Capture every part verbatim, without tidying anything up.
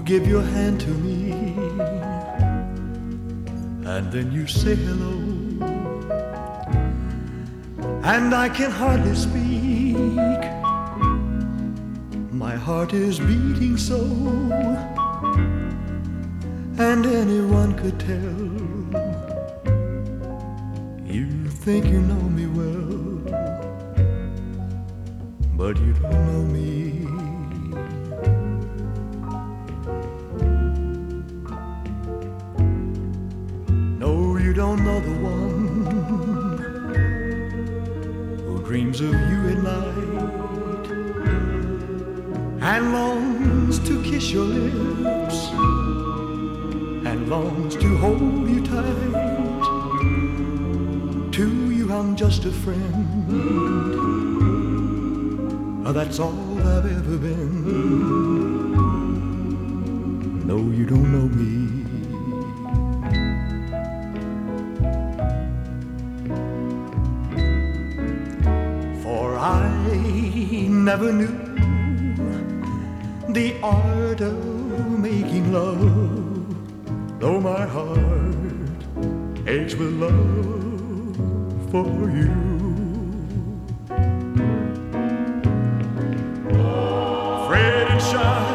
give your hand to me, and then you say hello, and I can hardly speak. My heart is beating so, and anyone could tell. You think you know me well, but you don't know me. No, you don't know the one who dreams of you at night and longs to kiss your lips and longs to hold you tight. To you I'm just a friend, that's all I've ever been. No, you don't know me. For I never knew the art of making love, though my heart aches with love for you. Afraid and shy,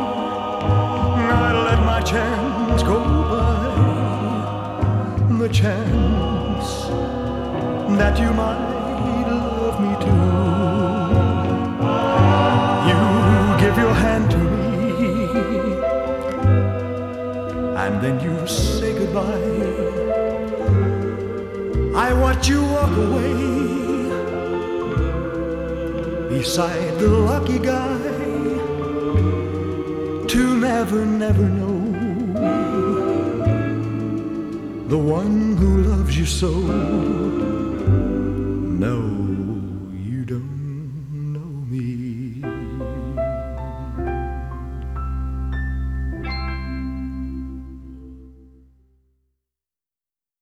I let my chance go by, the chance that you might love me too. You give your hand to me, and then you say goodbye. I watch you walk away beside the lucky guy, to never, never know the one who loves you so. No.